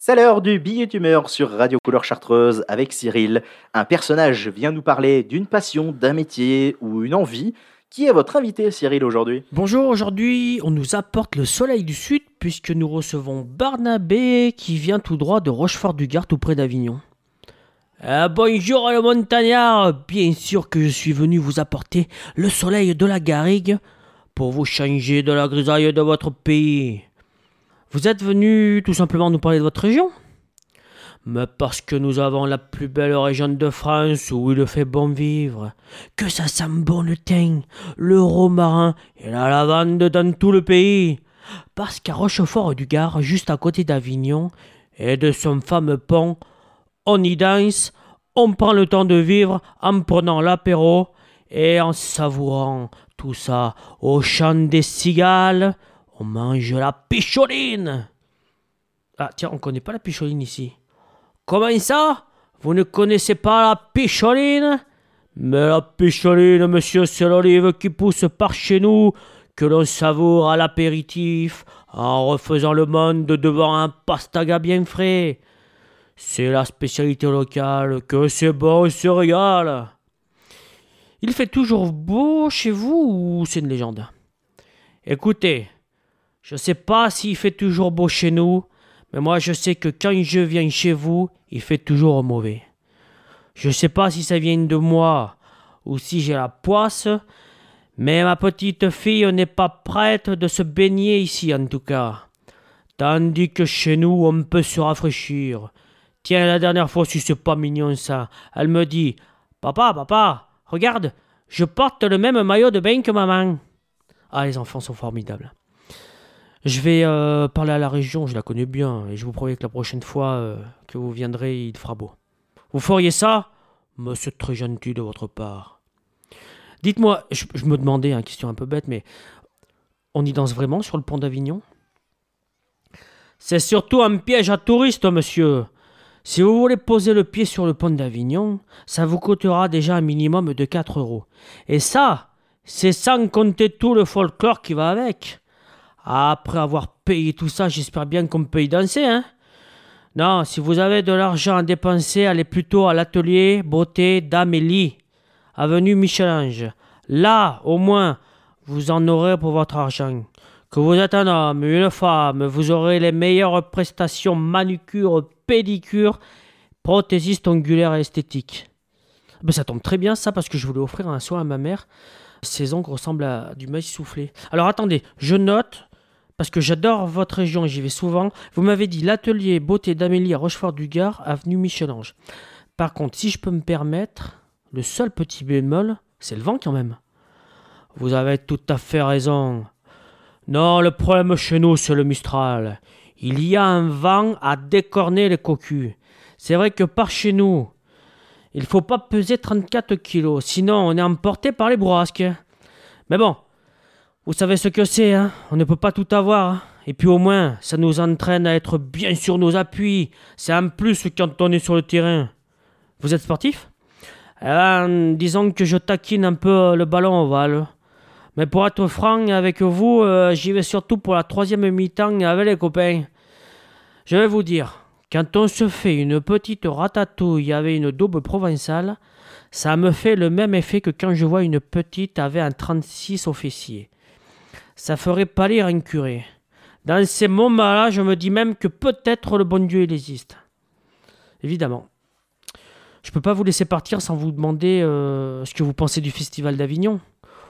C'est l'heure du billet d'humeur sur Radio Couleur Chartreuse avec Cyril. Un personnage vient nous parler d'une passion, d'un métier ou une envie. Qui est votre invité, Cyril, aujourd'hui? Bonjour, aujourd'hui on nous apporte le soleil du sud puisque nous recevons Barnabé qui vient tout droit de Rochefort-du-Gard tout près d'Avignon. Bonjour le montagnard, bien sûr que je suis venu vous apporter le soleil de la garrigue pour vous changer de la grisaille de votre pays. Vous êtes venu tout simplement nous parler de votre région? Mais parce que nous avons la plus belle région de France où il fait bon vivre, que ça sent bon le thym, le romarin et la lavande dans tout le pays. Parce qu'à Rochefort-du-Gard, juste à côté d'Avignon, et de son fameux pont, on y danse, on prend le temps de vivre en prenant l'apéro et en savourant tout ça au chant des cigales, on mange la picholine. Ah tiens, on connaît pas la picholine ici. Comment ça? Vous ne connaissez pas la picholine? Mais la picholine, monsieur, c'est l'olive qui pousse par chez nous, que l'on savoure à l'apéritif, en refaisant le monde devant un pastaga bien frais. C'est la spécialité locale, que c'est bon, on se régale. Il fait toujours beau chez vous ou c'est une légende? Écoutez, je sais pas s'il fait toujours beau chez nous, mais moi je sais que quand je viens chez vous, il fait toujours mauvais. Je sais pas si ça vient de moi ou si j'ai la poisse, mais ma petite fille n'est pas prête de se baigner ici en tout cas. Tandis que chez nous, on peut se rafraîchir. Tiens, la dernière fois, si c'est pas mignon ça, elle me dit « Papa, regarde, je porte le même maillot de bain que maman. » Ah, les enfants sont formidables. Je vais parler à la région, je la connais bien, et je vous promets que la prochaine fois que vous viendrez, il fera beau. Vous feriez ça? Mais c'est très gentil de votre part. Dites-moi, je me demandais, une question un peu bête, mais on y danse vraiment sur le pont d'Avignon? C'est surtout un piège à touristes, monsieur. Si vous voulez poser le pied sur le pont d'Avignon, ça vous coûtera déjà un minimum de 4 €. Et ça, c'est sans compter tout le folklore qui va avec. Après avoir payé tout ça, j'espère bien qu'on peut y danser, hein? Non, si vous avez de l'argent à dépenser, allez plutôt à l'atelier beauté d'Amélie, avenue Michel-Ange. Là, au moins, vous en aurez pour votre argent. Que vous êtes un homme, une femme, vous aurez les meilleures prestations manucure, pédicure, prothésiste ongulaire et esthétique. Ben, ça tombe très bien ça, parce que je voulais offrir un soin à ma mère. Ses ongles ressemblent à du maïs soufflé. Alors attendez, je note, parce que j'adore votre région et j'y vais souvent. Vous m'avez dit l'atelier beauté d'Amélie à Rochefort-du-Gard, avenue Michel-Ange. Par contre, si je peux me permettre, le seul petit bémol, c'est le vent quand même. Vous avez tout à fait raison. Non, le problème chez nous, c'est le Mistral. Il y a un vent à décorner les cocus. C'est vrai que par chez nous, il faut pas peser 34 kilos, sinon on est emporté par les bourrasques. Mais bon, vous savez ce que c'est, hein? On ne peut pas tout avoir. Hein? Et puis au moins, ça nous entraîne à être bien sur nos appuis. C'est un plus quand on est sur le terrain. Vous êtes sportif? Disons que je taquine un peu le ballon ovale. Mais pour être franc avec vous, j'y vais surtout pour la 3e mi-temps avec les copains. Je vais vous dire, quand on se fait une petite ratatouille avec une daube provençale, ça me fait le même effet que quand je vois une petite avec un 36 au fessier. Ça ferait pâlir un curé. Dans ces moments-là, je me dis même que peut-être le bon Dieu il existe. Évidemment. Je peux pas vous laisser partir sans vous demander ce que vous pensez du Festival d'Avignon.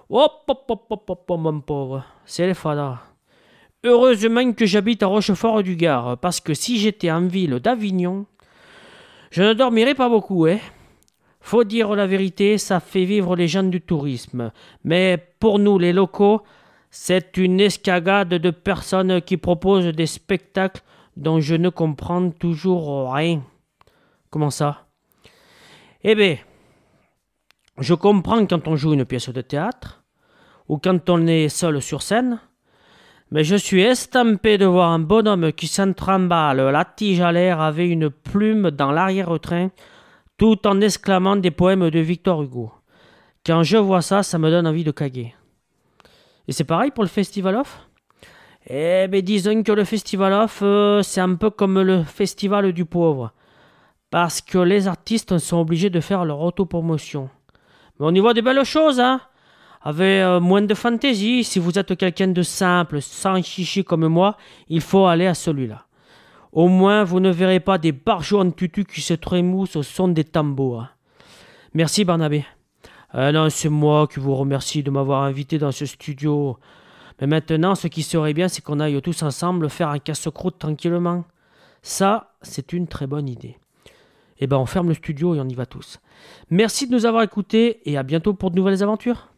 Hop, mon pauvre, c'est les fadas. Heureusement que j'habite à Rochefort-du-Gard, parce que si j'étais en ville d'Avignon, je ne dormirais pas beaucoup, hein. Faut dire la vérité, ça fait vivre les gens du tourisme. Mais pour nous, les locaux, c'est une escagade de personnes qui proposent des spectacles dont je ne comprends toujours rien. Comment ça? Eh bien, je comprends quand on joue une pièce de théâtre, ou quand on est seul sur scène, mais je suis estampé de voir un bonhomme qui s'entremballe la tige à l'air avec une plume dans l'arrière-train, tout en exclamant des poèmes de Victor Hugo. Quand je vois ça, ça me donne envie de caguer. Et c'est pareil pour le Festival Off? Eh ben disons que le festival off, c'est un peu comme le festival du pauvre. Parce que les artistes sont obligés de faire leur autopromotion. Mais on y voit des belles choses, hein. Avec moins de fantaisie, si vous êtes quelqu'un de simple, sans chichi comme moi, il faut aller à celui-là. Au moins, vous ne verrez pas des barjots en tutu qui se trémoussent au son des tambours. Merci Barnabé. Non, c'est moi qui vous remercie de m'avoir invité dans ce studio. Mais maintenant, ce qui serait bien, c'est qu'on aille tous ensemble faire un casse-croûte tranquillement. Ça, c'est une très bonne idée. Eh ben, on ferme le studio et on y va tous. Merci de nous avoir écoutés et à bientôt pour de nouvelles aventures.